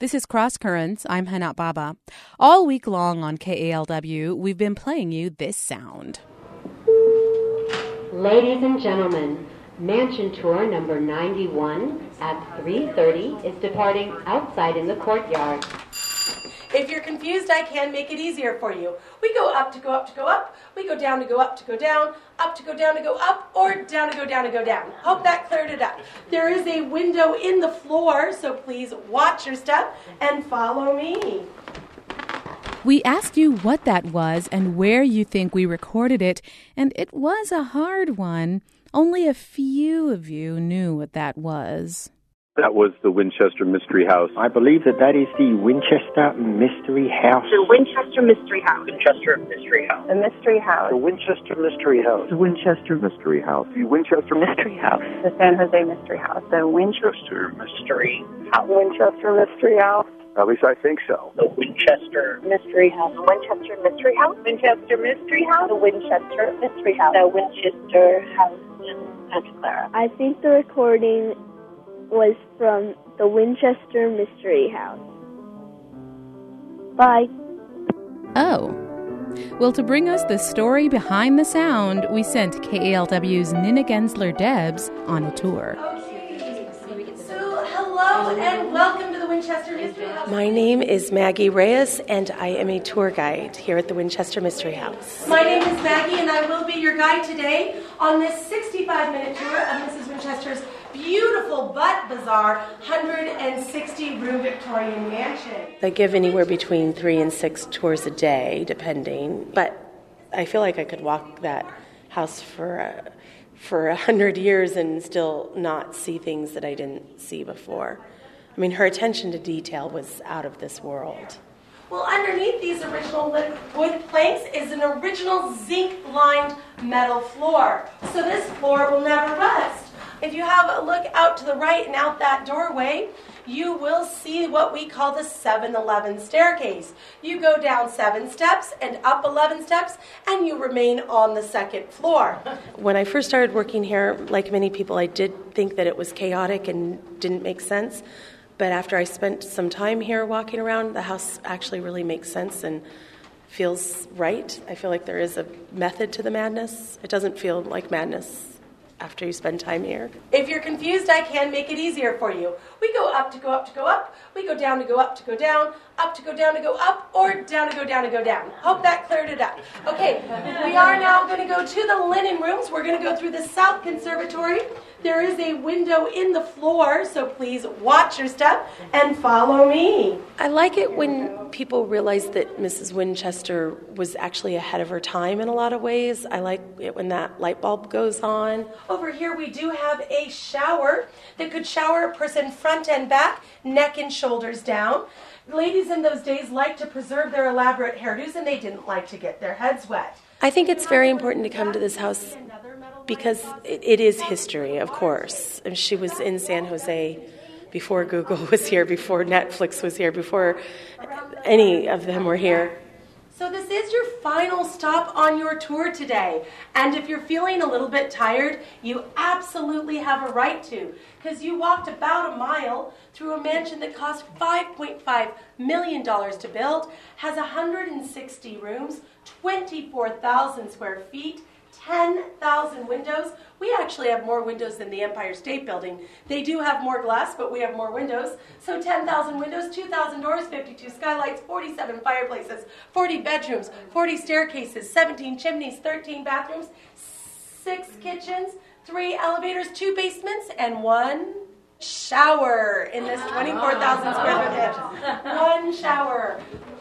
This is Cross Currents. I'm Hanat Baba. All week long on KALW, we've been playing you this sound. Ladies and gentlemen, Mansion Tour number 91 at 3:30 is departing outside in the courtyard. If you're confused, I can make it easier for you. We go up to go up to go up. We go down to go up to go down. Up to go down to go up, or down to go down to go down. Hope that cleared it up. There is a window in the floor, so please watch your step and follow me. We asked you what that was and where you think we recorded it, and it was a hard one. Only a few of you knew what that was. That was the Winchester Mystery House. I believe that is the Winchester Mystery House. The Winchester Mystery House. Winchester Mystery House. The Mystery House. The Winchester Mystery House. The Winchester Mystery House. The Winchester Mystery House. The San Jose Mystery House. The Winchester Mystery House. Winchester Mystery House. At least I think so. The Winchester Mystery House. The Winchester Mystery House. Winchester Mystery House. The Winchester Mystery House. The Winchester House in Santa Clara. I think the recording was from the Winchester Mystery House. Bye. Oh. Well, to bring us the story behind the sound, we sent KALW's Nina Gensler-Debs on a tour. Okay, so hello and welcome to the Winchester Mystery House. My name is Maggie Reyes, and I am a tour guide here at the Winchester Mystery House. My name is Maggie, and I will be your guide today on this 65-minute tour of Mrs. Winchester's beautiful but bizarre 160-room Victorian mansion. I give anywhere between 3 and 6 tours a day, depending. But I feel like I could walk that house for 100 years and still not see things that I didn't see before. I mean, her attention to detail was out of this world. Well, underneath these original wood planks is an original zinc-lined metal floor. So this floor will never rust. If you have a look out to the right and out that doorway, you will see what we call the 7-11 staircase. You go down 7 steps and up 11 steps, and you remain on the second floor. When I first started working here, like many people, I did think that it was chaotic and didn't make sense. But after I spent some time here walking around, the house actually really makes sense and feels right. I feel like there is a method to the madness. It doesn't feel like madness after you spend time here. If you're confused, I can make it easier for you. We go up to go up to go up. We go down to go up to go down. Up to go down to go up, or down to go down to go down. Hope that cleared it up. Okay, we are now going to go to the linen rooms. We're going to go through the South Conservatory. There is a window in the floor, so please watch your step and follow me. I like it when people realize that Mrs. Winchester was actually ahead of her time in a lot of ways. I like it when that light bulb goes on. Over here we do have a shower that could shower a person front and back, neck and shoulders down. Ladies in those days liked to preserve their elaborate hairdos, and they didn't like to get their heads wet. I think it's very important to come to this house because it is history, of course. And she was in San Jose before Google was here, before Netflix was here, before any of them were here. So this is your final stop on your tour today. And if you're feeling a little bit tired, you absolutely have a right to, because you walked about a mile through a mansion that cost $5.5 million to build, has 160 rooms, 24,000 square feet, 10,000 windows. We actually have more windows than the Empire State Building. They do have more glass, but we have more windows. So 10,000 windows, 2,000 doors, 52 skylights, 47 fireplaces, 40 bedrooms, 40 staircases, 17 chimneys, 13 bathrooms, 6 kitchens, 3 elevators, 2 basements, and 1 shower in this 24,000 square foot mansion. 1 shower.